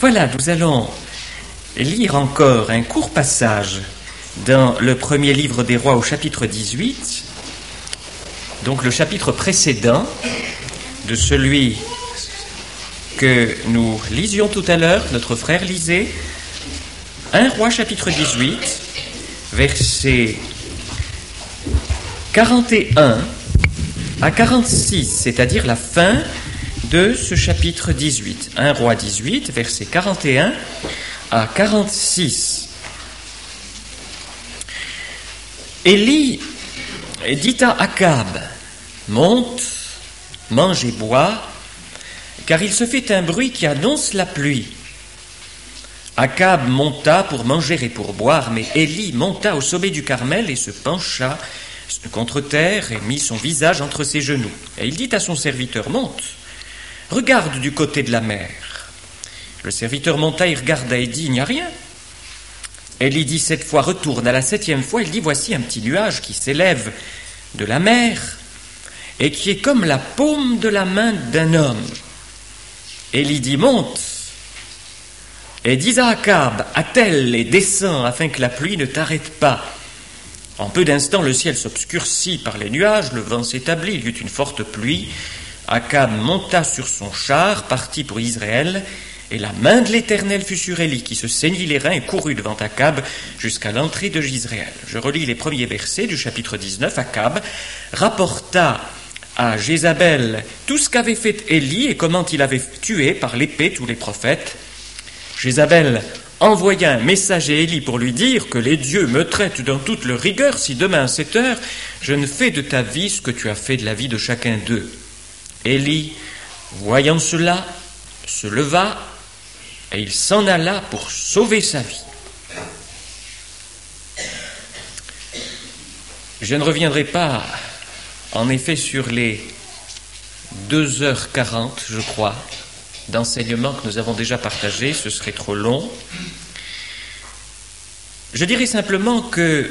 Voilà, nous allons lire encore un court passage dans le premier livre des rois au chapitre 18, donc le chapitre précédent de celui que nous lisions tout à l'heure, notre frère lisait, 1 Roi chapitre 18, versets 41 à 46, c'est-à-dire la fin de ce chapitre 18. 1 Roi 18, versets 41 à 46. Élie dit à Akab, « Monte, mange et bois, car il se fait un bruit qui annonce la pluie. » Akab monta pour manger et pour boire, mais Élie monta au sommet du Carmel et se pencha contre terre et mit son visage entre ses genoux. Et il dit à son serviteur, « Monte, regarde du côté de la mer. » Le serviteur monta et regarda et dit, « Il n'y a rien. » Élie dit 7 fois, retourne. À la 7e fois, il dit, « Voici un petit nuage qui s'élève de la mer et qui est comme la paume de la main d'un homme. » Élie dit, « Monte et dis à Akab, attelle et descends afin que la pluie ne t'arrête pas. » En peu d'instants, le ciel s'obscurcit par les nuages, le vent s'établit, il y eut une forte pluie. Akab monta sur son char, partit pour Israël, et la main de l'Éternel fut sur Élie, qui se saignit les reins et courut devant Akab jusqu'à l'entrée de Jizréel. Je relis les premiers versets du chapitre 19. Akab rapporta à Jézabel tout ce qu'avait fait Élie et comment il avait tué par l'épée tous les prophètes. Jézabel envoya un messager à Élie pour lui dire que les dieux me traitent dans toute leur rigueur si demain à 7 heures je ne fais de ta vie ce que tu as fait de la vie de chacun d'eux. Élie, voyant cela, se leva et il s'en alla pour sauver sa vie. Je ne reviendrai pas, en effet, sur les 2h40, je crois, d'enseignement que nous avons déjà partagé, ce serait trop long. Je dirais simplement que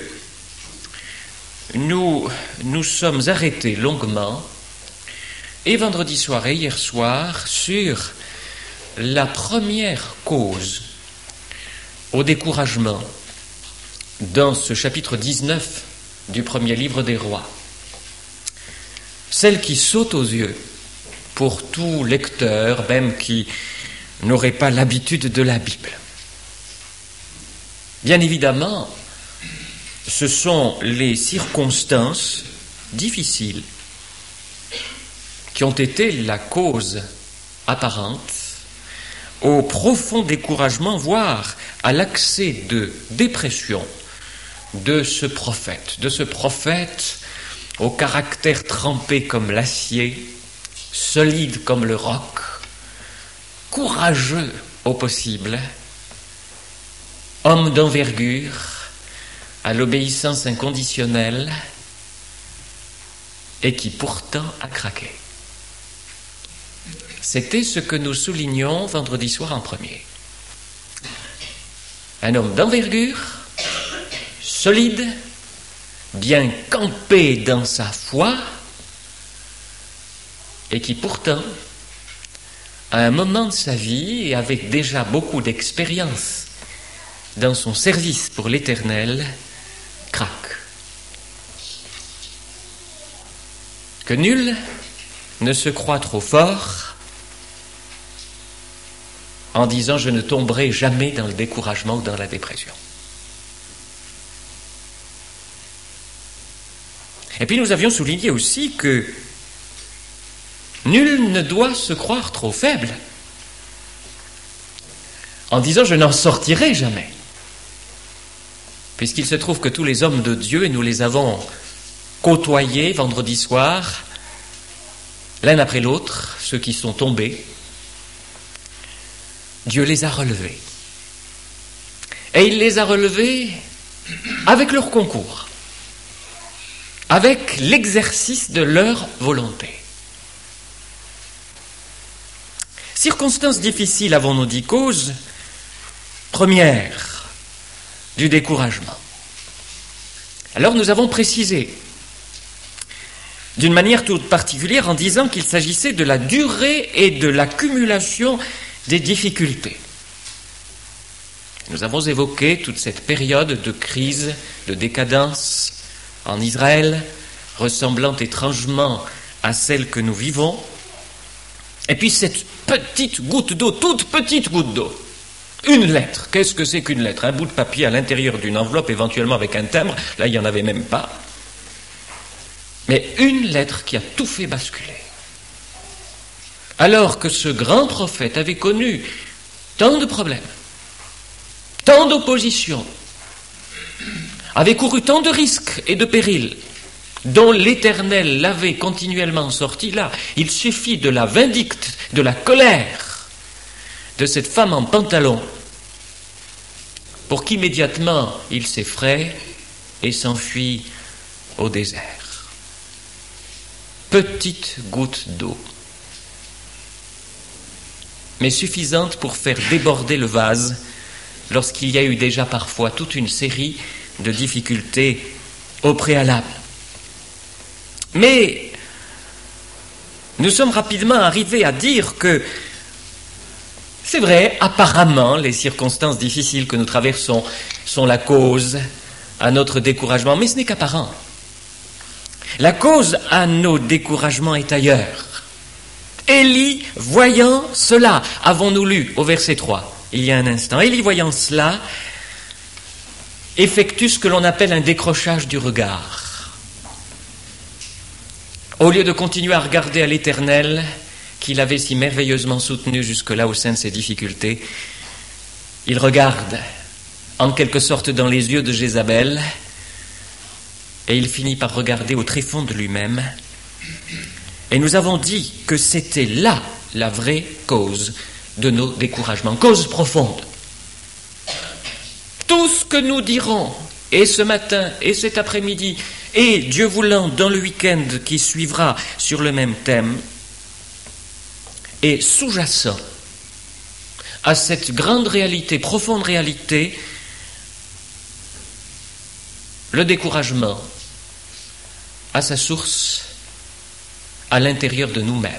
nous sommes arrêtés longuement, et vendredi soir et hier soir, sur la première cause au découragement dans ce chapitre 19 du premier livre des rois. Celle qui saute aux yeux pour tout lecteur, même qui n'aurait pas l'habitude de la Bible. Bien évidemment, ce sont les circonstances difficiles qui ont été la cause apparente au profond découragement, voire à l'accès de dépression de ce prophète au caractère trempé comme l'acier, solide comme le roc, courageux au possible, homme d'envergure, à l'obéissance inconditionnelle, et qui pourtant a craqué. C'était ce que nous soulignions vendredi soir en premier. Un homme d'envergure, solide, bien campé dans sa foi, et qui pourtant, à un moment de sa vie, et avec déjà beaucoup d'expérience dans son service pour l'Éternel, craque. Que nul ne se croit trop fort en disant « je ne tomberai jamais dans le découragement ou dans la dépression ». Et puis nous avions souligné aussi que nul ne doit se croire trop faible en disant « je n'en sortirai jamais ». Puisqu'il se trouve que tous les hommes de Dieu, et nous les avons côtoyés vendredi soir, l'un après l'autre, ceux qui sont tombés, Dieu les a relevés. Et il les a relevés avec leur concours, avec l'exercice de leur volonté. Circonstances difficiles, avons-nous dit, cause première du découragement. Alors nous avons précisé d'une manière toute particulière en disant qu'il s'agissait de la durée et de l'accumulation des difficultés. Nous avons évoqué toute cette période de crise, de décadence en Israël, ressemblant étrangement à celle que nous vivons. Et puis cette petite goutte d'eau, toute petite goutte d'eau, une lettre. Qu'est-ce que c'est qu'une lettre? Un bout de papier à l'intérieur d'une enveloppe, éventuellement avec un timbre. Là, il n'y en avait même pas. Mais une lettre qui a tout fait basculer. Alors que ce grand prophète avait connu tant de problèmes, tant d'oppositions, avait couru tant de risques et de périls, dont l'Éternel l'avait continuellement sorti là, il suffit de la vindicte, de la colère de cette femme en pantalon pour qu'immédiatement il s'effraie et s'enfuit au désert. Petite goutte d'eau, mais suffisante pour faire déborder le vase lorsqu'il y a eu déjà parfois toute une série de difficultés au préalable. Mais nous sommes rapidement arrivés à dire que c'est vrai, apparemment, les circonstances difficiles que nous traversons sont la cause à notre découragement, mais ce n'est qu'apparent. La cause à nos découragements est ailleurs. Élie, voyant cela, avons-nous lu au verset 3, il y a un instant, Élie, voyant cela, effectue ce que l'on appelle un décrochage du regard. Au lieu de continuer à regarder à l'Éternel, qu'il avait si merveilleusement soutenu jusque-là au sein de ses difficultés, il regarde en quelque sorte dans les yeux de Jézabel et il finit par regarder au tréfonds de lui-même. Et nous avons dit que c'était là la vraie cause de nos découragements, cause profonde. Tout ce que nous dirons, et ce matin, et cet après-midi, et Dieu voulant dans le week-end qui suivra sur le même thème, est sous-jacent à cette grande réalité, profonde réalité, le découragement a sa source à l'intérieur de nous-mêmes.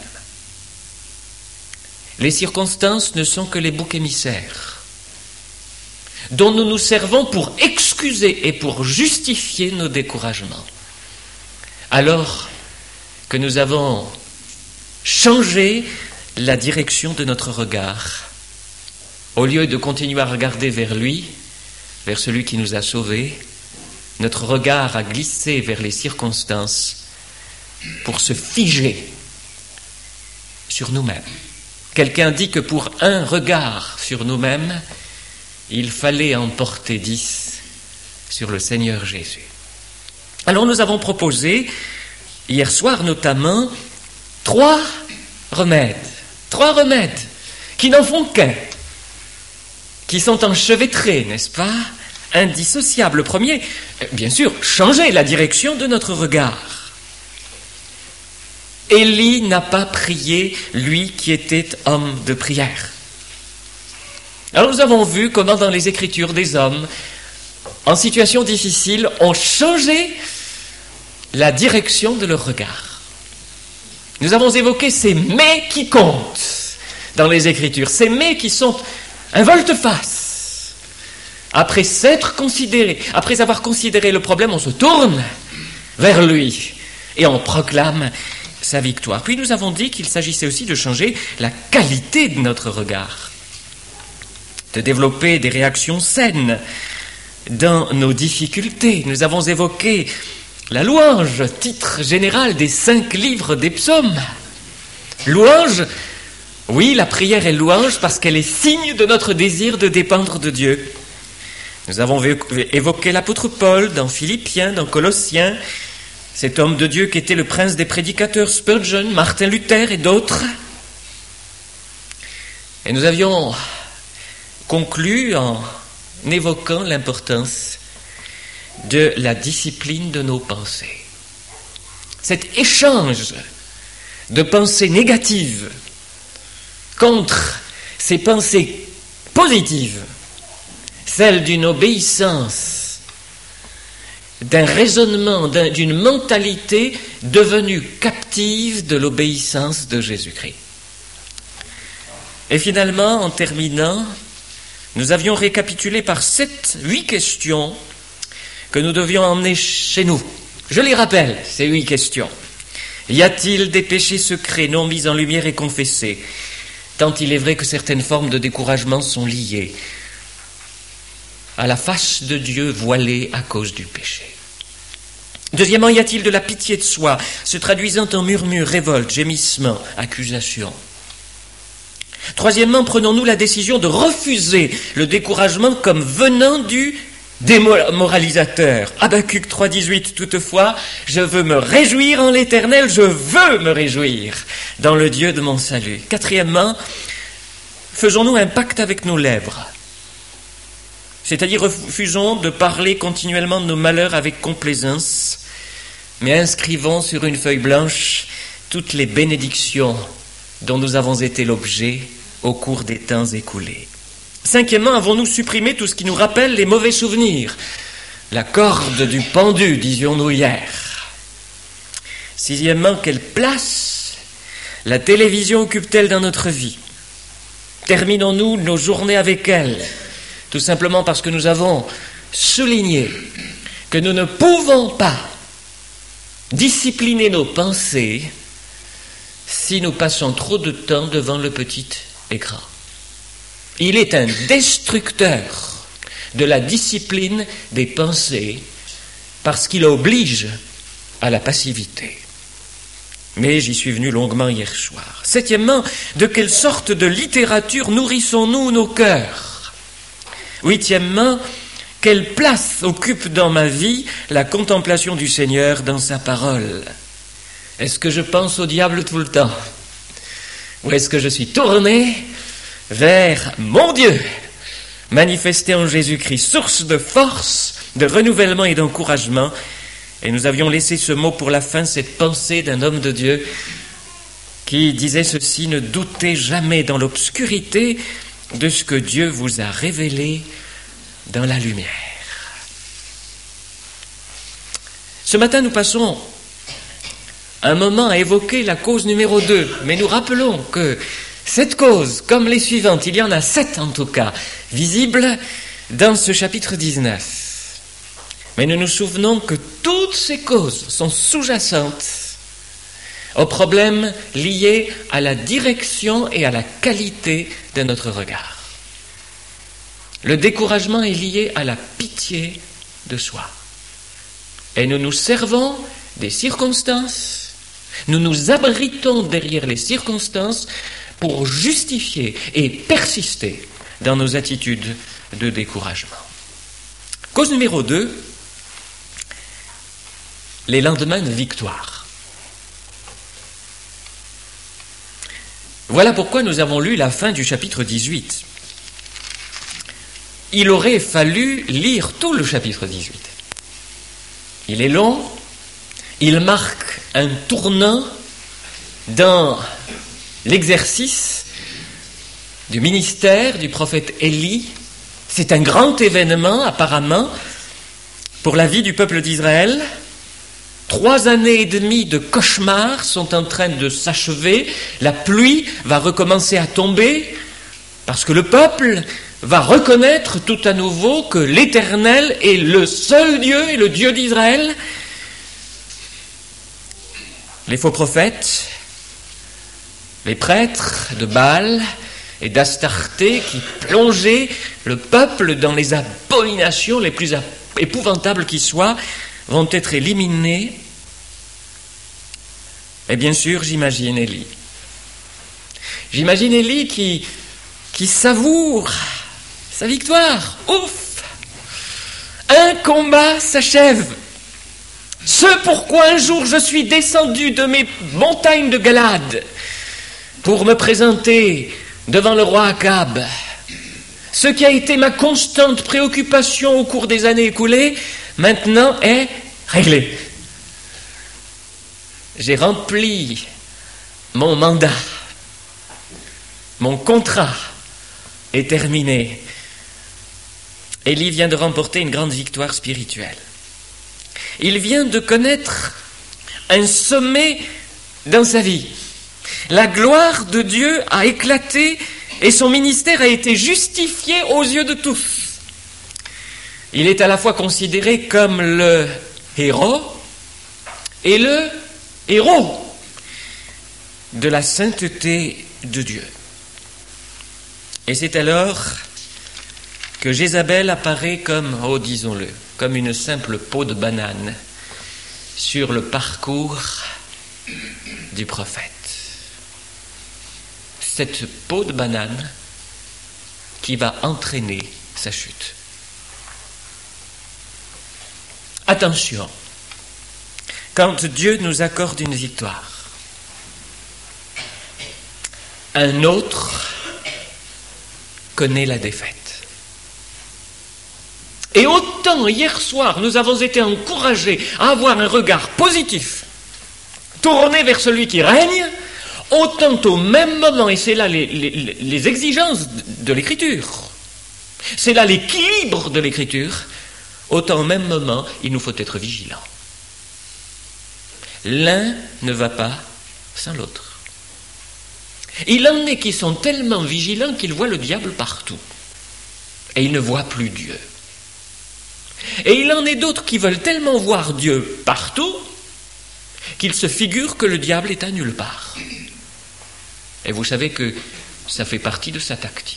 Les circonstances ne sont que les boucs émissaires dont nous nous servons pour excuser et pour justifier nos découragements. Alors que nous avons changé la direction de notre regard, au lieu de continuer à regarder vers lui, vers celui qui nous a sauvés, notre regard a glissé vers les circonstances pour se figer sur nous-mêmes. Quelqu'un dit que pour un regard sur nous-mêmes, il fallait en porter 10 sur le Seigneur Jésus. Alors nous avons proposé, hier soir notamment, 3 remèdes qui n'en font qu'un, qui sont enchevêtrés, n'est-ce pas, indissociables. Le premier, bien sûr, changer la direction de notre regard. Élie n'a pas prié, lui qui était homme de prière. Alors nous avons vu comment dans les Écritures des hommes, en situation difficile, ont changé la direction de leur regard. Nous avons évoqué ces mais qui comptent dans les Écritures, ces mais qui sont un volte-face. Après s'être considéré, après avoir considéré le problème, on se tourne vers lui et on proclame sa victoire. Puis nous avons dit qu'il s'agissait aussi de changer la qualité de notre regard, de développer des réactions saines dans nos difficultés. Nous avons évoqué la louange, titre général des 5 livres des psaumes. Louange, oui, la prière est louange parce qu'elle est signe de notre désir de dépendre de Dieu. Nous avons évoqué l'apôtre Paul dans Philippiens, dans Colossiens, cet homme de Dieu qui était le prince des prédicateurs, Spurgeon, Martin Luther et d'autres. Et nous avions conclu en évoquant l'importance de la discipline de nos pensées. Cet échange de pensées négatives contre ces pensées positives, celles d'une obéissance, d'un raisonnement, d'une mentalité devenue captive de l'obéissance de Jésus-Christ. Et finalement, en terminant, nous avions récapitulé par 8 questions que nous devions emmener chez nous. Je les rappelle, ces 8 questions. Y a-t-il des péchés secrets non mis en lumière et confessés ? Tant il est vrai que certaines formes de découragement sont liées à la face de Dieu voilée à cause du péché. Deuxièmement, y a-t-il de la pitié de soi, se traduisant en murmures, révoltes, gémissements, accusations ? Troisièmement, prenons-nous la décision de refuser le découragement comme venant du démoralisateur. Habacuc 3,18, toutefois, je veux me réjouir en l'Éternel, je veux me réjouir dans le Dieu de mon salut. Quatrièmement, faisons-nous un pacte avec nos lèvres, c'est-à-dire refusons de parler continuellement de nos malheurs avec complaisance, mais inscrivons sur une feuille blanche toutes les bénédictions dont nous avons été l'objet au cours des temps écoulés. Cinquièmement, avons-nous supprimé tout ce qui nous rappelle les mauvais souvenirs ? La corde du pendu, disions-nous hier. Sixièmement, quelle place la télévision occupe-t-elle dans notre vie ? Terminons-nous nos journées avec elle ? Tout simplement parce que nous avons souligné que nous ne pouvons pas discipliner nos pensées si nous passons trop de temps devant le petit écran. Il est un destructeur de la discipline des pensées parce qu'il oblige à la passivité. Mais j'y suis venu longuement hier soir. Septièmement, de quelle sorte de littérature nourrissons-nous nos cœurs ? Huitièmement, quelle place occupe dans ma vie la contemplation du Seigneur dans sa parole ? Est-ce que je pense au diable tout le temps ? Ou est-ce que je suis tourné vers mon Dieu, manifesté en Jésus-Christ, source de force, de renouvellement et d'encouragement ? Et nous avions laissé ce mot pour la fin, cette pensée d'un homme de Dieu qui disait ceci: ne doutez jamais dans l'obscurité de ce que Dieu vous a révélé dans la lumière. Ce matin, nous passons un moment à évoquer la cause numéro 2, mais nous rappelons que cette cause, comme les suivantes, il y en a 7 en tout cas, visibles dans ce chapitre 19. Mais nous nous souvenons que toutes ces causes sont sous-jacentes aux problèmes liés à la direction et à la qualité de notre regard. Le découragement est lié à la pitié de soi. Et nous nous servons des circonstances, nous nous abritons derrière les circonstances pour justifier et persister dans nos attitudes de découragement. Cause numéro 2, les lendemains de victoire. Voilà pourquoi nous avons lu la fin du chapitre 18. Il aurait fallu lire tout le chapitre 18. Il est long, il marque un tournant dans l'exercice du ministère du prophète Élie. C'est un grand événement apparemment pour la vie du peuple d'Israël. 3 années et demie de cauchemars sont en train de s'achever. La pluie va recommencer à tomber parce que le peuple va reconnaître tout à nouveau que l'Éternel est le seul Dieu et le Dieu d'Israël. Les faux prophètes, les prêtres de Baal et d'Astarté qui plongeaient le peuple dans les abominations les plus épouvantables qui soient, vont être éliminés. Et bien sûr, j'imagine Élie. J'imagine Élie qui savoure sa victoire. Ouf! Un combat s'achève. Ce pourquoi un jour je suis descendu de mes montagnes de Galade pour me présenter devant le roi Akab. Ce qui a été ma constante préoccupation au cours des années écoulées, maintenant est réglé. J'ai rempli mon mandat. Mon contrat est terminé. Élie vient de remporter une grande victoire spirituelle. Il vient de connaître un sommet dans sa vie. La gloire de Dieu a éclaté et son ministère a été justifié aux yeux de tous. Il est à la fois considéré comme le héros et le héros de la sainteté de Dieu. Et c'est alors que Jézabel apparaît comme, disons-le, comme une simple peau de banane sur le parcours du prophète. Cette peau de banane qui va entraîner sa chute. Attention, quand Dieu nous accorde une victoire, un autre connaît la défaite. Et autant hier soir nous avons été encouragés à avoir un regard positif, tourné vers celui qui règne, autant au même moment, et c'est là les exigences de l'Écriture, c'est là l'équilibre de l'Écriture, autant au même moment, il nous faut être vigilants. L'un ne va pas sans l'autre. Il en est qui sont tellement vigilants qu'ils voient le diable partout. Et ils ne voient plus Dieu. Et il en est d'autres qui veulent tellement voir Dieu partout qu'ils se figurent que le diable est à nulle part. Et vous savez que ça fait partie de sa tactique.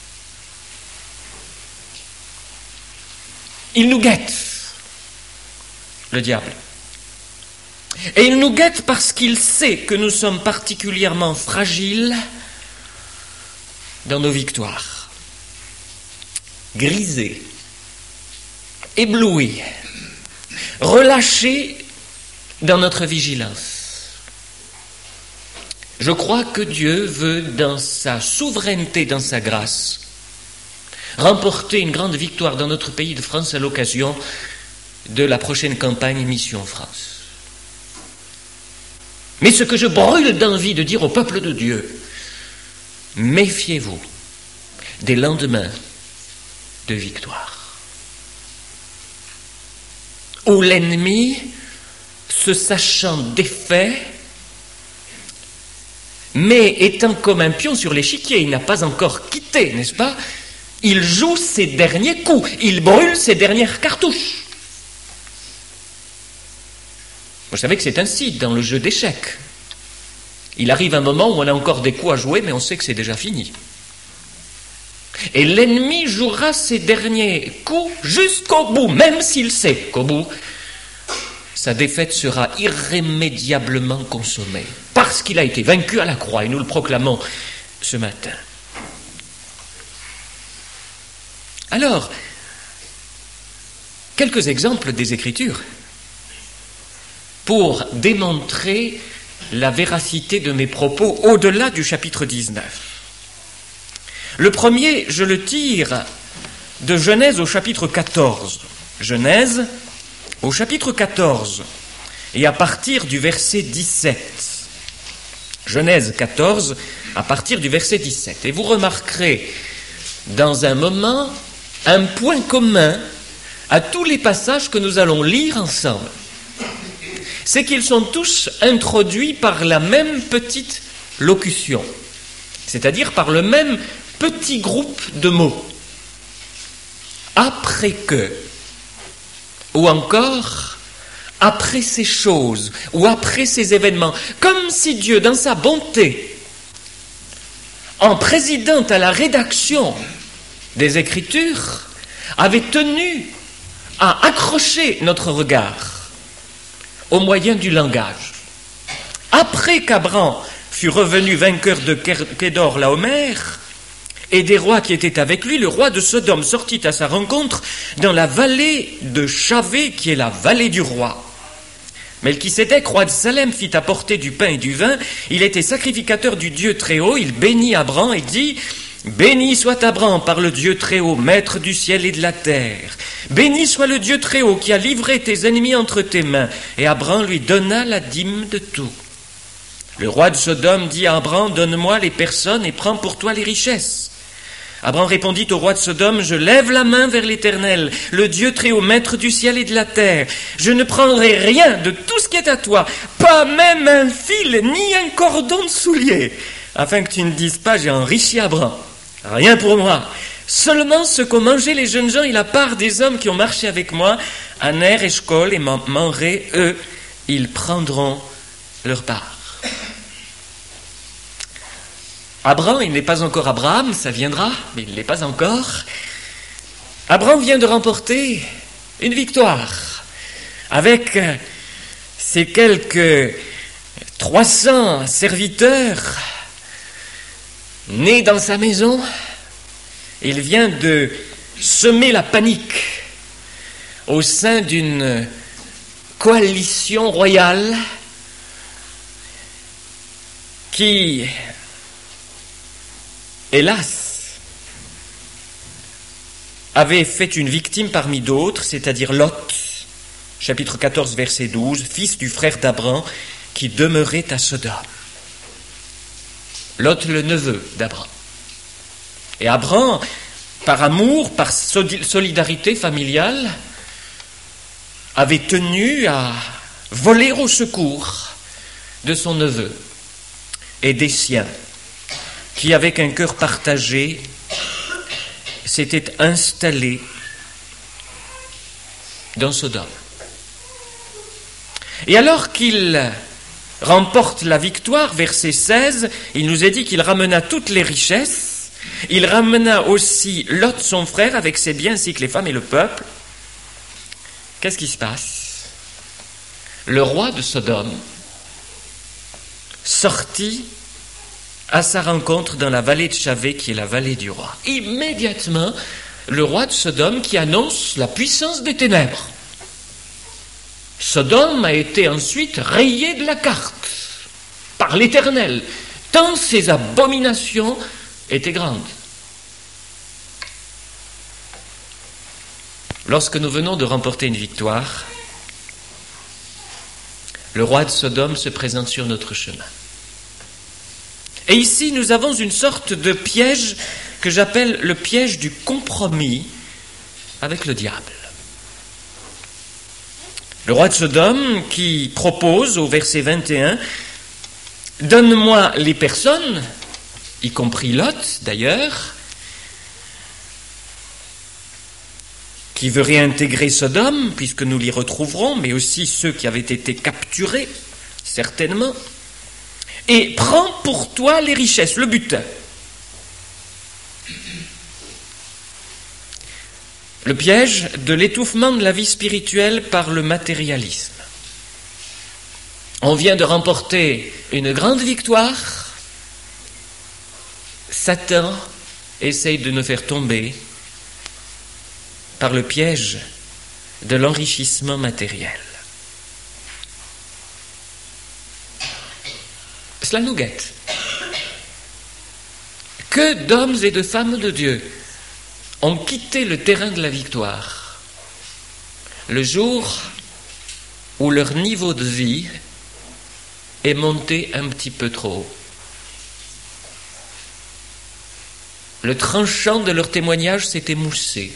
Il nous guette, le diable. Et il nous guette parce qu'il sait que nous sommes particulièrement fragiles dans nos victoires. Grisés, éblouis, relâchés dans notre vigilance. Je crois que Dieu veut, dans sa souveraineté, dans sa grâce, remporter une grande victoire dans notre pays de France à l'occasion de la prochaine campagne Mission France. Mais ce que je brûle d'envie de dire au peuple de Dieu, méfiez-vous des lendemains de victoire, où l'ennemi, se sachant défait, mais étant comme un pion sur l'échiquier, il n'a pas encore quitté, n'est-ce pas? Il joue ses derniers coups, il brûle ses dernières cartouches. Vous savez que c'est ainsi dans le jeu d'échecs. Il arrive un moment où on a encore des coups à jouer, mais on sait que c'est déjà fini. Et l'ennemi jouera ses derniers coups jusqu'au bout, même s'il sait qu'au bout, sa défaite sera irrémédiablement consommée, parce qu'il a été vaincu à la croix, et nous le proclamons ce matin. Alors, quelques exemples des Écritures pour démontrer la véracité de mes propos au-delà du chapitre 19. Le premier, je le tire de Genèse au chapitre 14. Genèse au chapitre 14 et à partir du verset 17. Genèse 14 à partir du verset 17. Et vous remarquerez dans un moment un point commun à tous les passages que nous allons lire ensemble. C'est qu'ils sont tous introduits par la même petite locution, c'est-à-dire par le même petit groupe de mots. Après que, ou encore après ces choses, ou après ces événements, comme si Dieu, dans sa bonté, en présidant à la rédaction des Écritures, avait tenu à accrocher notre regard au moyen du langage. Après qu'Abram fut revenu vainqueur de Kédor Laomer et des rois qui étaient avec lui, le roi de Sodome sortit à sa rencontre dans la vallée de Chavé, qui est la vallée du roi. Melchisédek, roi de Salem, fit apporter du pain et du vin. Il était sacrificateur du Dieu Très-Haut. Il bénit Abram et dit: béni soit Abram par le Dieu Très-Haut, maître du ciel et de la terre. Béni soit le Dieu Très-Haut qui a livré tes ennemis entre tes mains. Et Abram lui donna la dîme de tout. Le roi de Sodome dit à Abram: donne-moi les personnes et prends pour toi les richesses. Abram répondit au roi de Sodome: je lève la main vers l'Éternel, le Dieu Très-Haut, maître du ciel et de la terre. Je ne prendrai rien de tout ce qui est à toi, pas même un fil ni un cordon de soulier, afin que tu ne dises pas: j'ai enrichi Abram. rien pour moi. Seulement ce qu'ont mangé les jeunes gens et la part des hommes qui ont marché avec moi, Aner, Eshcol et Mamré, eux, ils prendront leur part. Abraham, il n'est pas encore Abraham, ça viendra, mais il ne l'est pas encore. Abraham vient de remporter une victoire avec ses quelques 300 serviteurs nés dans sa maison. Il vient de semer la panique au sein d'une coalition royale qui, hélas, avait fait une victime parmi d'autres, c'est-à-dire Lot, chapitre 14, verset 12, fils du frère d'Abraham, qui demeurait à Sodome. Lot, le neveu d'Abraham. Et Abraham, par amour, par solidarité familiale, avait tenu à voler au secours de son neveu et des siens, qui, avec un cœur partagé, s'étaient installés dans Sodome. Et alors qu'il remporte la victoire, verset 16, il nous est dit qu'il ramena toutes les richesses. Il ramena aussi Lot, son frère, avec ses biens, ainsi que les femmes et le peuple. Qu'est-ce qui se passe? Le roi de Sodome sortit à sa rencontre dans la vallée de Chavé, qui est la vallée du roi. Immédiatement, le roi de Sodome qui annonce la puissance des ténèbres. Sodome a été ensuite rayé de la carte par l'Éternel, tant ses abominations étaient grandes. Lorsque nous venons de remporter une victoire, le roi de Sodome se présente sur notre chemin. Et ici, nous avons une sorte de piège que j'appelle le piège du compromis avec le diable. Le roi de Sodome qui propose au verset 21, « Donne-moi les personnes, y compris Lot d'ailleurs, qui veut réintégrer Sodome, puisque nous l'y retrouverons, mais aussi ceux qui avaient été capturés, certainement, et prends pour toi les richesses, le butin. » Le piège de l'étouffement de la vie spirituelle par le matérialisme. On vient de remporter une grande victoire. Satan essaye de nous faire tomber par le piège de l'enrichissement matériel. Cela nous guette. Que d'hommes et de femmes de Dieu ont quitté le terrain de la victoire le jour où leur niveau de vie est monté un petit peu trop haut. Le tranchant de leur témoignage s'est émoussé.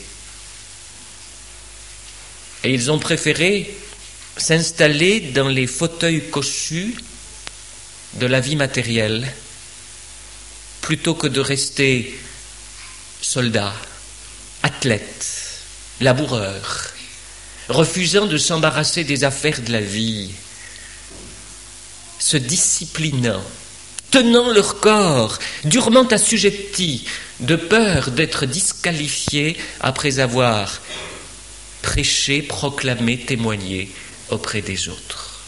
Et ils ont préféré s'installer dans les fauteuils cossus de la vie matérielle plutôt que de rester soldats, athlètes, laboureurs, refusant de s'embarrasser des affaires de la vie, se disciplinant, tenant leur corps durement assujetti, de peur d'être disqualifiés après avoir prêché, proclamé, témoigné auprès des autres.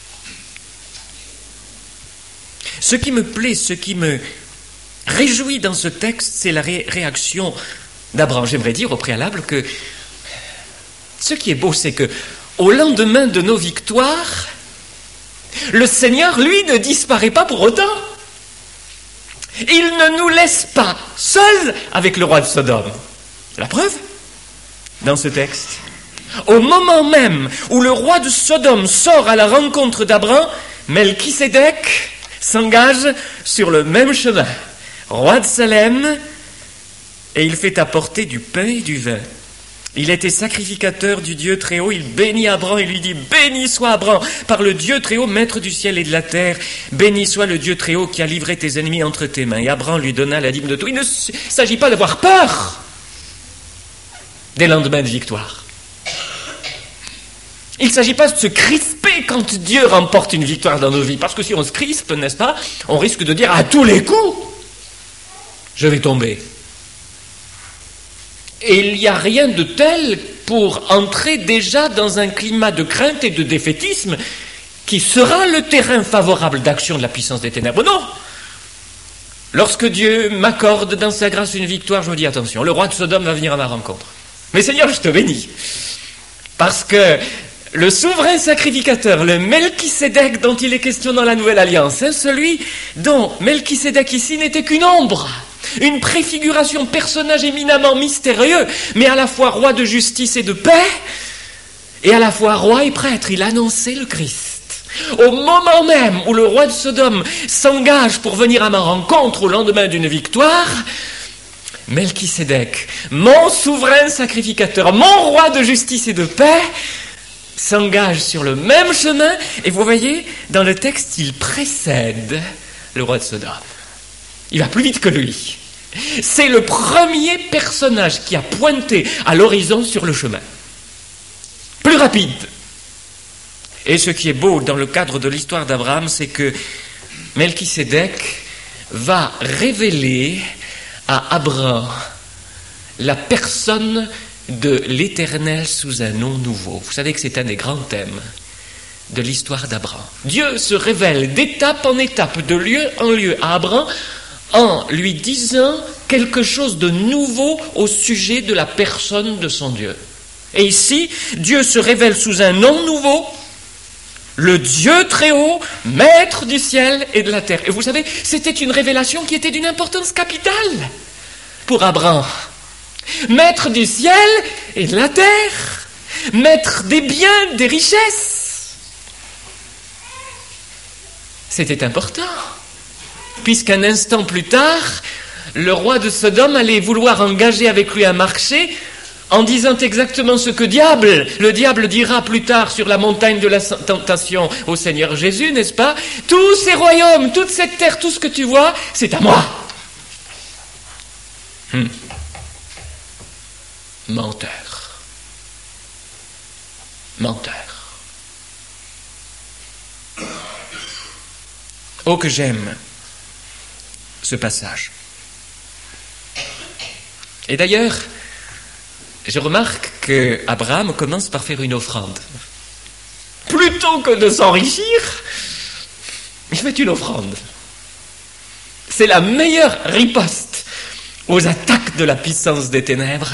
Ce qui me plaît, ce qui me réjouit dans ce texte, c'est la réaction d'Abraham. J'aimerais dire au préalable que ce qui est beau, c'est que au lendemain de nos victoires, le Seigneur, lui, ne disparaît pas pour autant. Il ne nous laisse pas seuls avec le roi de Sodome. La preuve, dans ce texte, au moment même où le roi de Sodome sort à la rencontre d'Abraham, Melchisédek s'engage sur le même chemin, roi de Salem, et il fait apporter du pain et du vin. Il était sacrificateur du Dieu très haut, il bénit Abraham et lui dit « Béni soit Abraham par le Dieu très haut, maître du ciel et de la terre. Béni soit le Dieu très haut qui a livré tes ennemis entre tes mains. » Et Abraham lui donna la dîme de tout. Il ne s'agit pas d'avoir peur des lendemains de victoire. Il ne s'agit pas de se crisper quand Dieu remporte une victoire dans nos vies. Parce que si on se crispe, n'est-ce pas, on risque de dire à tous les coups « Je vais tomber ». Et il n'y a rien de tel pour entrer déjà dans un climat de crainte et de défaitisme qui sera le terrain favorable d'action de la puissance des ténèbres. Non! Lorsque Dieu m'accorde dans sa grâce une victoire, je me dis attention, le roi de Sodome va venir à ma rencontre. Mais Seigneur, je te bénis. Parce que le souverain sacrificateur, le Melchisédek dont il est question dans la Nouvelle Alliance, celui dont Melchisédek ici n'était qu'une ombre, une préfiguration, personnage éminemment mystérieux, mais à la fois roi de justice et de paix, et à la fois roi et prêtre. Il annonçait le Christ. Au moment même où le roi de Sodome s'engage pour venir à ma rencontre au lendemain d'une victoire, Melchisédek, mon souverain sacrificateur, mon roi de justice et de paix, s'engage sur le même chemin, et vous voyez, dans le texte, il précède le roi de Sodome. Il va plus vite que lui. C'est le premier personnage qui a pointé à l'horizon sur le chemin. Plus rapide. Et ce qui est beau dans le cadre de l'histoire d'Abraham, c'est que Melchisédek va révéler à Abraham la personne de l'Éternel sous un nom nouveau. Vous savez que c'est un des grands thèmes de l'histoire d'Abraham. Dieu se révèle d'étape en étape, de lieu en lieu à Abraham, en lui disant quelque chose de nouveau au sujet de la personne de son Dieu. Et ici, Dieu se révèle sous un nom nouveau, le Dieu très haut, maître du ciel et de la terre. Et vous savez, c'était une révélation qui était d'une importance capitale pour Abraham. Maître du ciel et de la terre, maître des biens, des richesses. C'était important. Puisqu'un instant plus tard, le roi de Sodome allait vouloir engager avec lui un marché en disant exactement ce que le diable dira plus tard sur la montagne de la tentation au Seigneur Jésus, n'est-ce pas? Tous ces royaumes, toute cette terre, tout ce que tu vois, c'est à moi. Menteur. Menteur. Oh, que j'aime ce passage. Et d'ailleurs, je remarque que Abraham commence par faire une offrande. Plutôt que de s'enrichir, il fait une offrande. C'est la meilleure riposte aux attaques de la puissance des ténèbres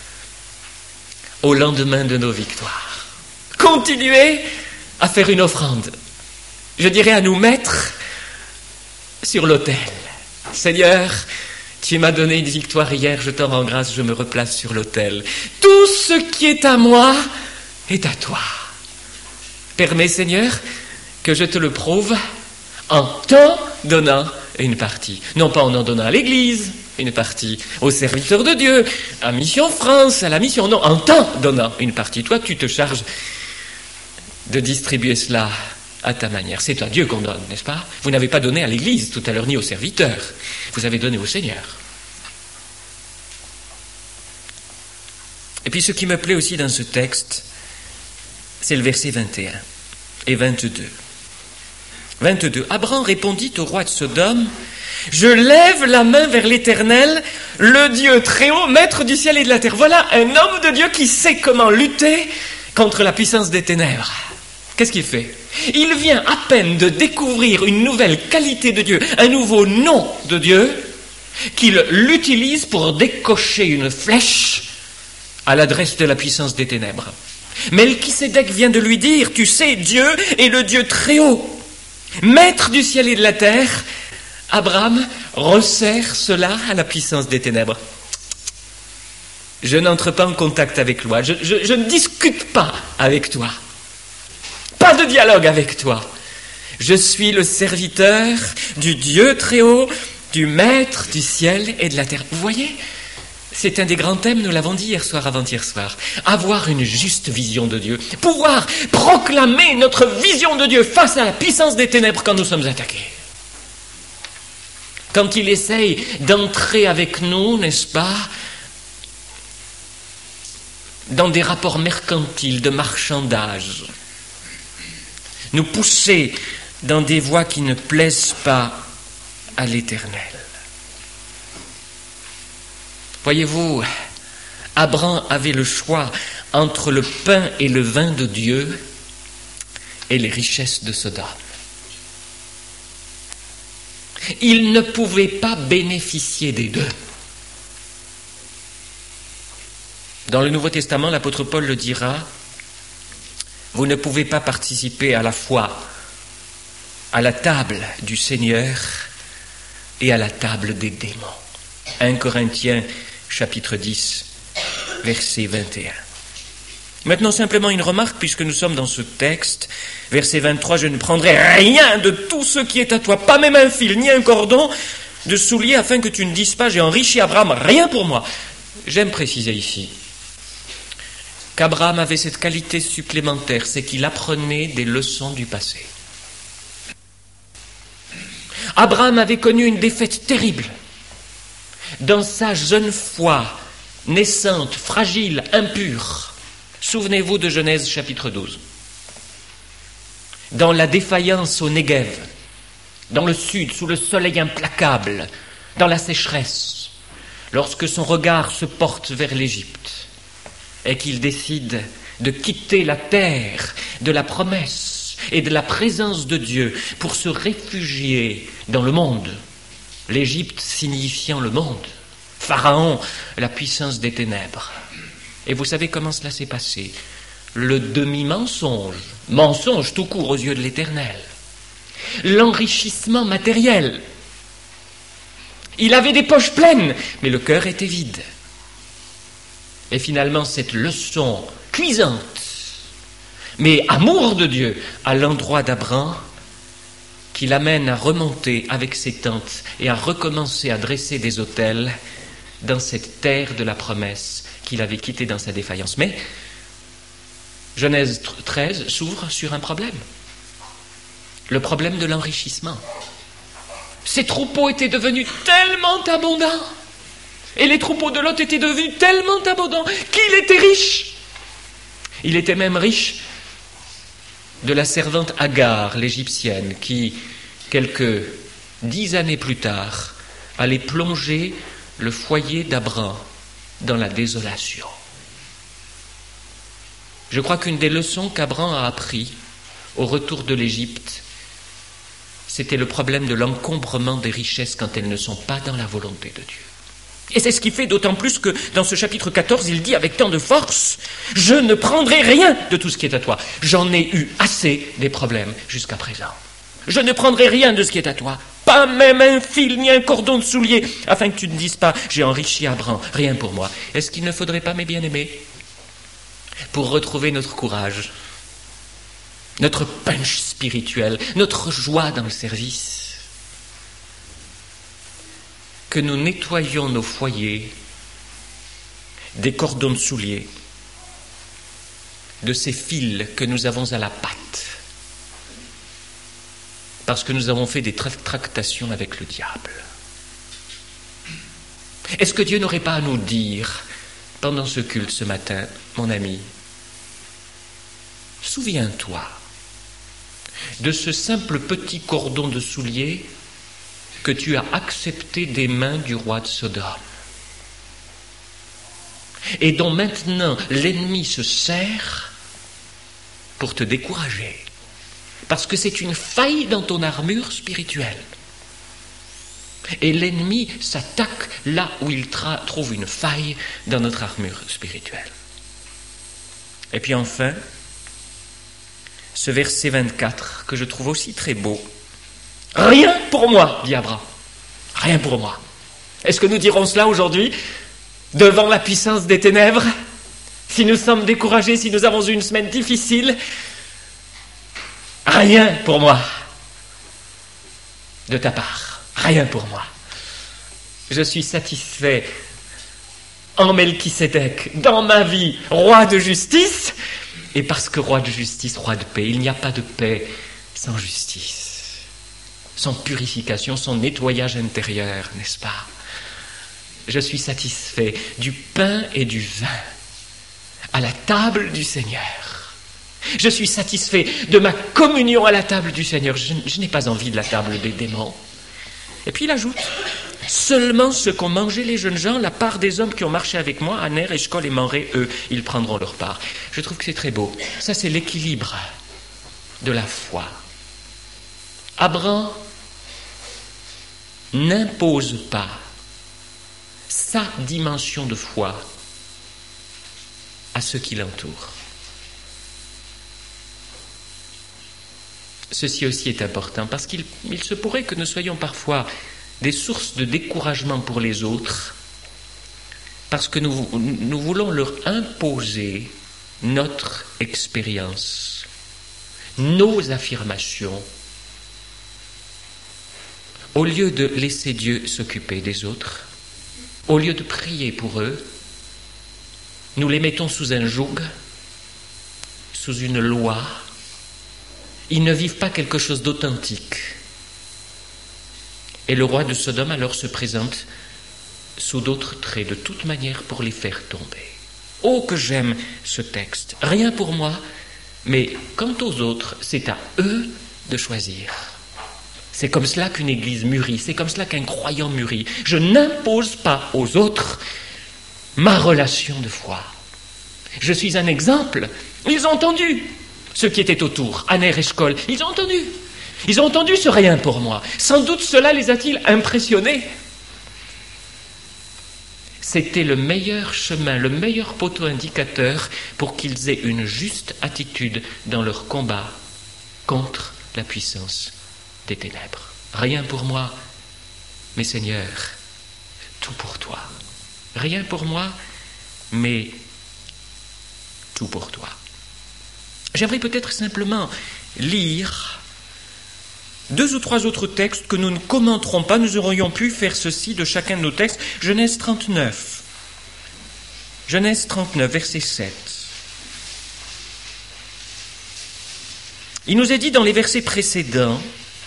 au lendemain de nos victoires. Continuez à faire une offrande. Je dirais à nous mettre sur l'autel. Seigneur, tu m'as donné une victoire hier, je t'en rends grâce, je me replace sur l'autel. Tout ce qui est à moi est à toi. Permets, Seigneur, que je te le prouve en t'en donnant une partie. Non pas en donnant à l'Église une partie, aux serviteurs de Dieu, à Mission France, à la mission, non, en t'en donnant une partie. Toi, tu te charges de distribuer cela à ta manière. C'est à Dieu qu'on donne, n'est-ce pas? Vous n'avez pas donné à l'Église tout à l'heure, ni aux serviteurs. Vous avez donné au Seigneur. Et puis ce qui me plaît aussi dans ce texte, c'est le verset 21 et 22. 22. Abraham répondit au roi de Sodome, « Je lève la main vers l'Éternel, le Dieu très haut, maître du ciel et de la terre. » Voilà un homme de Dieu qui sait comment lutter contre la puissance des ténèbres. Qu'est-ce qu'il fait? Il vient à peine de découvrir une nouvelle qualité de Dieu, un nouveau nom de Dieu, qu'il l'utilise pour décocher une flèche à l'adresse de la puissance des ténèbres. Melchisédek vient de lui dire, tu sais, Dieu est le Dieu très haut, maître du ciel et de la terre. Abraham resserre cela à la puissance des ténèbres. Je n'entre pas en contact avec toi, je ne discute pas avec toi. Pas de dialogue avec toi. Je suis le serviteur du Dieu très haut, du maître du ciel et de la terre. Vous voyez, C'est un des grands thèmes, nous l'avons dit hier soir, avant-hier soir. Avoir une juste vision de Dieu. Pouvoir proclamer notre vision de Dieu face à la puissance des ténèbres quand nous sommes attaqués. Quand il essaye d'entrer avec nous, n'est-ce pas, dans des rapports mercantiles, de marchandage, nous pousser dans des voies qui ne plaisent pas à l'Éternel. Voyez-vous, Abraham avait le choix entre le pain et le vin de Dieu et les richesses de Sodome. Il ne pouvait pas bénéficier des deux. Dans le Nouveau Testament, l'apôtre Paul le dira, vous ne pouvez pas participer à la fois à la table du Seigneur et à la table des démons. 1 Corinthiens chapitre 10, verset 21. Maintenant, simplement une remarque, puisque nous sommes dans ce texte, verset 23, je ne prendrai rien de tout ce qui est à toi, pas même un fil, ni un cordon de soulier, afin que tu ne dises pas, j'ai enrichi Abraham, rien pour moi. J'aime préciser ici qu'Abraham avait cette qualité supplémentaire, c'est qu'il apprenait des leçons du passé. Abraham avait connu une défaite terrible. Dans sa jeune foi, naissante, fragile, impure, souvenez-vous de Genèse chapitre 12. Dans la défaillance au Néguev, dans le sud, sous le soleil implacable, dans la sécheresse, lorsque son regard se porte vers l'Égypte, et qu'il décide de quitter la terre de la promesse et de la présence de Dieu pour se réfugier dans le monde, l'Égypte signifiant le monde, Pharaon, la puissance des ténèbres. Et vous savez comment cela s'est passé? Le demi-mensonge, mensonge tout court aux yeux de l'Éternel, l'enrichissement matériel. Il avait des poches pleines, mais le cœur était vide. Et finalement, cette leçon cuisante, mais amour de Dieu à l'endroit d'Abraham, qui l'amène à remonter avec ses tentes et à recommencer à dresser des autels dans cette terre de la promesse qu'il avait quittée dans sa défaillance. Mais Genèse 13 s'ouvre sur un problème. Le problème de l'enrichissement. Ces troupeaux étaient devenus tellement abondants, et les troupeaux de Lot étaient devenus tellement abondants qu'il était riche. Il était même riche de la servante Agar, l'égyptienne, qui, quelques 10 années plus tard, allait plonger le foyer d'Abraham dans la désolation. Je crois qu'une des leçons qu'Abraham a appris au retour de l'Égypte, c'était le problème de l'encombrement des richesses quand elles ne sont pas dans la volonté de Dieu. Et c'est ce qui fait d'autant plus que dans ce chapitre 14, il dit avec tant de force, « Je ne prendrai rien de tout ce qui est à toi. J'en ai eu assez des problèmes jusqu'à présent. Je ne prendrai rien de ce qui est à toi, pas même un fil ni un cordon de soulier, afin que tu ne dises pas, j'ai enrichi Abraham, rien pour moi. » Est-ce qu'il ne faudrait pas, mes bien-aimés, pour retrouver notre courage, notre punch spirituel, notre joie dans le service, que nous nettoyions nos foyers des cordons de souliers, de ces fils que nous avons à la patte, parce que nous avons fait des tractations avec le diable. Est-ce que Dieu n'aurait pas à nous dire, pendant ce culte ce matin, mon ami, souviens-toi de ce simple petit cordon de soulier que tu as accepté des mains du roi de Sodome, et dont maintenant l'ennemi se sert pour te décourager, parce que c'est une faille dans ton armure spirituelle. Et l'ennemi s'attaque là où il trouve une faille dans notre armure spirituelle. Et puis enfin, ce verset 24 que je trouve aussi très beau. Rien pour moi, dit Abraham. Rien pour moi. Est-ce que nous dirons cela aujourd'hui, devant la puissance des ténèbres? Si nous sommes découragés, si nous avons eu une semaine difficile, rien pour moi. De ta part, rien pour moi. Je suis satisfait en Melchisédek, dans ma vie, roi de justice, et parce que roi de justice, roi de paix. Il n'y a pas de paix sans justice, sans purification, sans nettoyage intérieur, n'est-ce pas? Je suis satisfait du pain et du vin à la table du Seigneur. Je suis satisfait de ma communion à la table du Seigneur. Je n'ai pas envie de la table des démons. Et puis il ajoute, seulement ce qu'ont mangé les jeunes gens, la part des hommes qui ont marché avec moi, Aner, Eshcol et Mamré, eux, ils prendront leur part. Je trouve que c'est très beau. Ça, c'est l'équilibre de la foi. Abraham n'impose pas sa dimension de foi à ceux qui l'entourent. Ceci aussi est important parce qu'il se pourrait que nous soyons parfois des sources de découragement pour les autres parce que nous voulons leur imposer notre expérience, nos affirmations, au lieu de laisser Dieu s'occuper des autres, au lieu de prier pour eux. Nous les mettons sous un joug, sous une loi. Ils ne vivent pas quelque chose d'authentique. Et le roi de Sodome alors se présente sous d'autres traits, de toute manière, pour les faire tomber. Oh, que j'aime ce texte. Rien pour moi, mais quant aux autres, c'est à eux de choisir. C'est comme cela qu'une église mûrit, c'est comme cela qu'un croyant mûrit. Je n'impose pas aux autres ma relation de foi. Je suis un exemple. Ils ont entendu, ceux qui étaient autour, Aner, Eshcol, ils ont entendu. Ils ont entendu ce rien pour moi. Sans doute cela les a-t-il impressionnés. C'était le meilleur chemin, le meilleur poteau indicateur pour qu'ils aient une juste attitude dans leur combat contre la puissance des ténèbres. Rien pour moi, mais Seigneur, tout pour toi. Rien pour moi, mais tout pour toi. J'aimerais peut-être simplement lire 2 ou 3 autres textes que nous ne commenterons pas. Nous aurions pu faire ceci de chacun de nos textes. Genèse 39. Genèse 39, verset 7. Il nous est dit dans les versets précédents,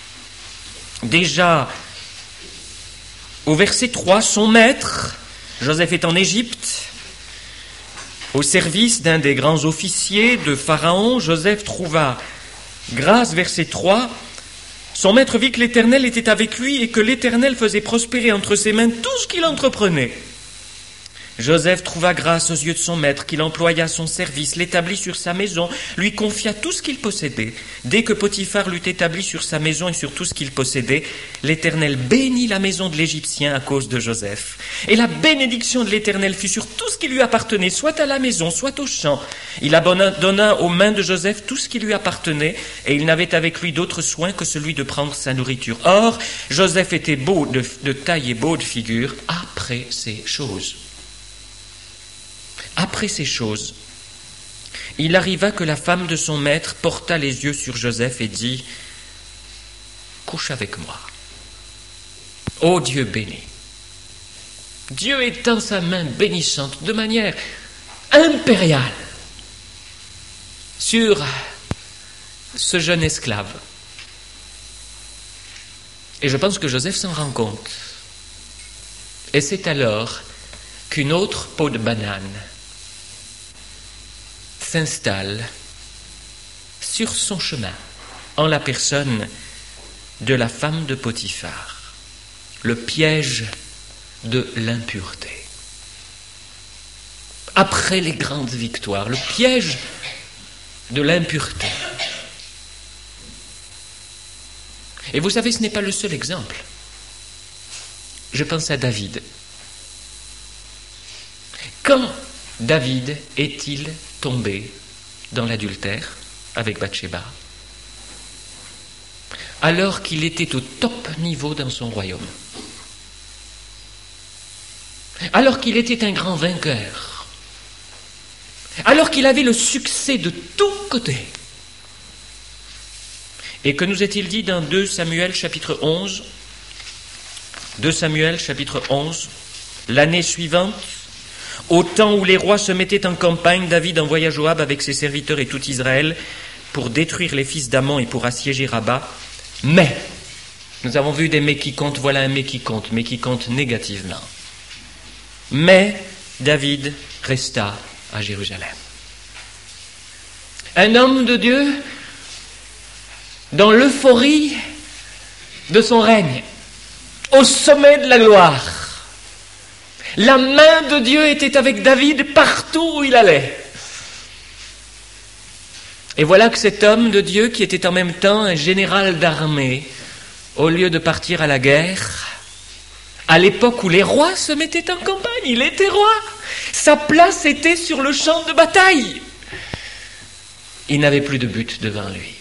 déjà au verset 3, son maître, Joseph est en Égypte, au service d'un des grands officiers de Pharaon, Joseph trouva grâce, verset 3, son maître vit que l'Éternel était avec lui et que l'Éternel faisait prospérer entre ses mains tout ce qu'il entreprenait. Joseph trouva grâce aux yeux de son maître, qu'il employa à son service, l'établit sur sa maison, lui confia tout ce qu'il possédait. Dès que Potiphar l'eut établi sur sa maison et sur tout ce qu'il possédait, l'Éternel bénit la maison de l'Égyptien à cause de Joseph. Et la bénédiction de l'Éternel fut sur tout ce qui lui appartenait, soit à la maison, soit au champ. Il donna aux mains de Joseph tout ce qui lui appartenait, et il n'avait avec lui d'autre soin que celui de prendre sa nourriture. Or, Joseph était beau de taille et beau de figure après ces choses. Après ces choses, il arriva que la femme de son maître porta les yeux sur Joseph et dit « Couche avec moi. » Ô Dieu béni, Dieu étend sa main bénissante de manière impériale sur ce jeune esclave. Et je pense que Joseph s'en rend compte. Et c'est alors qu'une autre peau de banane s'installe sur son chemin en la personne de la femme de Potiphar, le piège de l'impureté. Après les grandes victoires, le piège de l'impureté. Et vous savez, ce n'est pas le seul exemple. Je pense à David. Quand David est-il tombé dans l'adultère avec Bathsheba? Alors qu'il était au top niveau dans son royaume. Alors qu'il était un grand vainqueur. Alors qu'il avait le succès de tous côtés. Et que nous est-il dit dans 2 Samuel chapitre 11 2 Samuel chapitre 11, l'année suivante, Au temps où les rois se mettaient en campagne, David envoya Joab avec ses serviteurs et tout Israël pour détruire les fils d'Ammon et pour assiéger Rabat. Mais, nous avons vu des mais qui comptent, voilà un mais qui compte négativement. Mais David resta à Jérusalem. Un homme de Dieu dans l'euphorie de son règne, au sommet de la gloire. La main de Dieu était avec David partout où il allait. Et voilà que cet homme de Dieu, qui était en même temps un général d'armée, au lieu de partir à la guerre, à l'époque où les rois se mettaient en campagne, il était roi. Sa place était sur le champ de bataille. Il n'avait plus de but devant lui.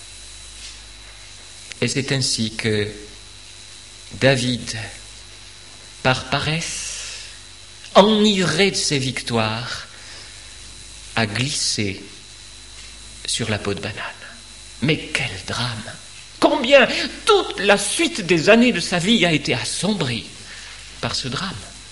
Et c'est ainsi que David, par paresse, enivré de ses victoires, a glissé sur la peau de banane. Mais quel drame! Combien toute la suite des années de sa vie a été assombrie par ce drame.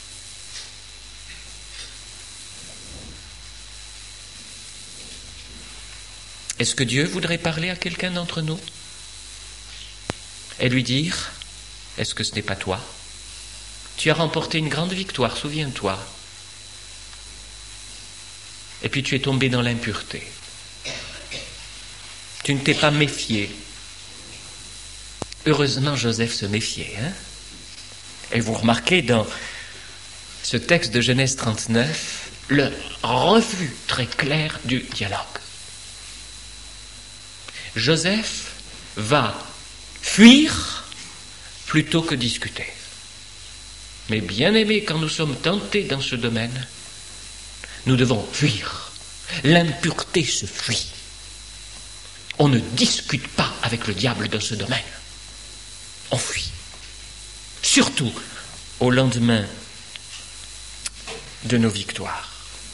Est-ce que Dieu voudrait parler à quelqu'un d'entre nous et lui dire, est-ce que ce n'est pas toi? Tu as remporté une grande victoire, souviens-toi. Et puis tu es tombé dans l'impureté. Tu ne t'es pas méfié. Heureusement, Joseph se méfiait. Et vous remarquez dans ce texte de Genèse 39, le refus très clair du dialogue. Joseph va fuir plutôt que discuter. Mais bien aimé, quand nous sommes tentés dans ce domaine, nous devons fuir. L'impureté se fuit. On ne discute pas avec le diable dans ce domaine. On fuit. Surtout au lendemain de nos victoires.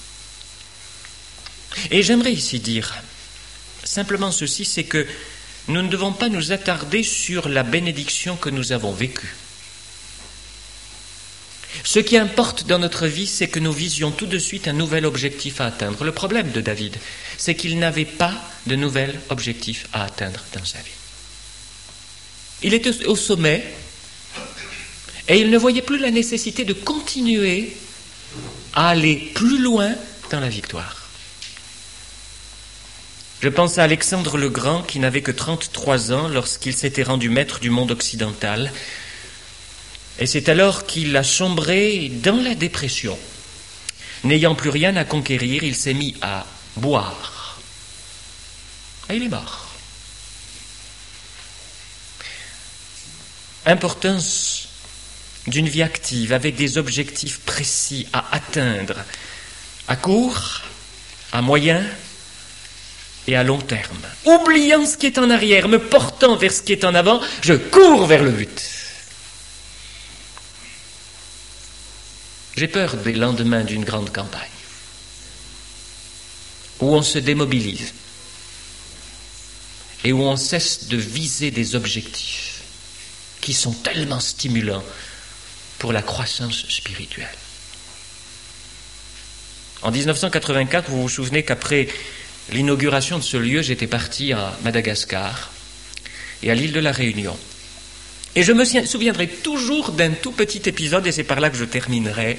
Et j'aimerais ici dire simplement ceci, c'est que nous ne devons pas nous attarder sur la bénédiction que nous avons vécue. Ce qui importe dans notre vie, c'est que nous visions tout de suite un nouvel objectif à atteindre. Le problème de David, c'est qu'il n'avait pas de nouvel objectif à atteindre dans sa vie. Il était au sommet et il ne voyait plus la nécessité de continuer à aller plus loin dans la victoire. Je pense à Alexandre le Grand qui n'avait que 33 ans lorsqu'il s'était rendu maître du monde occidental. Et c'est alors qu'il a sombré dans la dépression. N'ayant plus rien à conquérir, il s'est mis à boire. Et il est mort. Importance d'une vie active avec des objectifs précis à atteindre, à court, à moyen et à long terme. Oubliant ce qui est en arrière, me portant vers ce qui est en avant, je cours vers le but. J'ai peur des lendemains d'une grande campagne, où on se démobilise et où on cesse de viser des objectifs qui sont tellement stimulants pour la croissance spirituelle. En 1984, vous vous souvenez qu'après l'inauguration de ce lieu, j'étais parti à Madagascar et à l'île de la Réunion. Et je me souviendrai toujours d'un tout petit épisode, et c'est par là que je terminerai,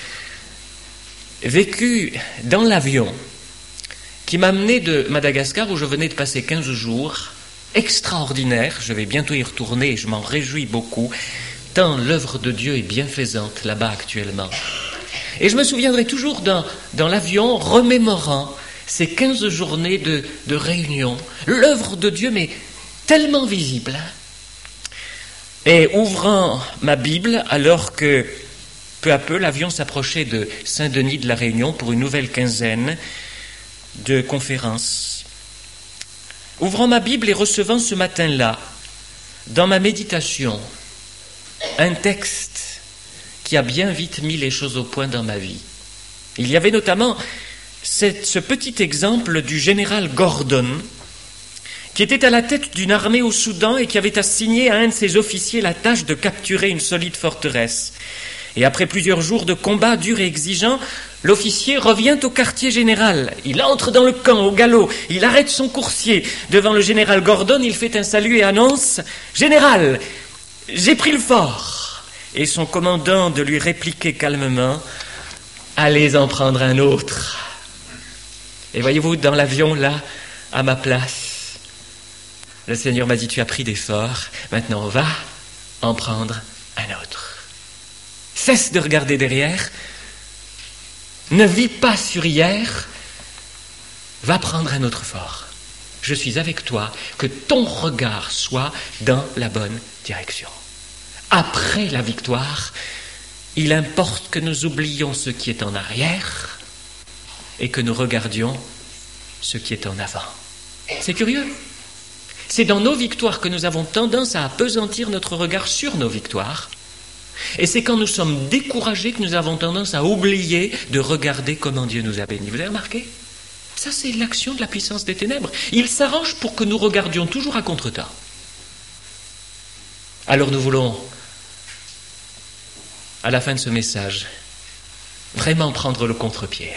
vécu dans l'avion, qui m'a amené de Madagascar, où je venais de passer 15 jours, extraordinaire. Je vais bientôt y retourner et je m'en réjouis beaucoup, tant l'œuvre de Dieu est bienfaisante là-bas actuellement. Et je me souviendrai toujours dans l'avion, remémorant ces 15 journées de réunion, l'œuvre de Dieu, mais tellement visible. Et ouvrant ma Bible, alors que peu à peu l'avion s'approchait de Saint-Denis de la Réunion pour une nouvelle quinzaine de conférences. Ouvrant ma Bible et recevant ce matin-là, dans ma méditation, un texte qui a bien vite mis les choses au point dans ma vie. Il y avait notamment ce petit exemple du général Gordon, qui était à la tête d'une armée au Soudan et qui avait assigné à un de ses officiers la tâche de capturer une solide forteresse. Et après plusieurs jours de combats durs et exigeants, L'officier revient au quartier général. Il entre dans le camp au galop. Il arrête son coursier. Devant le général Gordon, il fait un salut et annonce « Général, j'ai pris le fort !» Et son commandant de lui répliquer calmement « Allez en prendre un autre !» Et voyez-vous, dans l'avion, là, à ma place, le Seigneur m'a dit « Tu as pris des forts, maintenant va en prendre un autre. » Cesse de regarder derrière. Ne vis pas sur hier, va prendre un autre fort. Je suis avec toi, que ton regard soit dans la bonne direction. Après la victoire, il importe que nous oublions ce qui est en arrière et que nous regardions ce qui est en avant. C'est curieux. C'est dans nos victoires que nous avons tendance à appesantir notre regard sur nos victoires. Et c'est quand nous sommes découragés que nous avons tendance à oublier de regarder comment Dieu nous a bénis. Vous avez remarqué ? Ça, c'est l'action de la puissance des ténèbres. Il s'arrange pour que nous regardions toujours à contre-temps. Alors nous voulons, à la fin de ce message, vraiment prendre le contre-pied.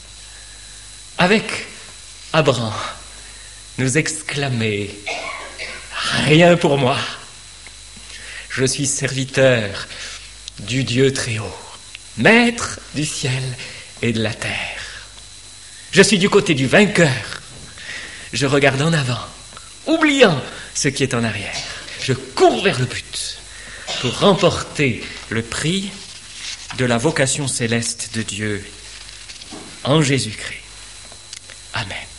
Avec Abraham, nous exclamer « Rien pour moi, je suis serviteur du Dieu très haut, maître du ciel et de la terre. Je suis du côté du vainqueur. Je regarde en avant, oubliant ce qui est en arrière. Je cours vers le but pour remporter le prix de la vocation céleste de Dieu en Jésus-Christ. Amen.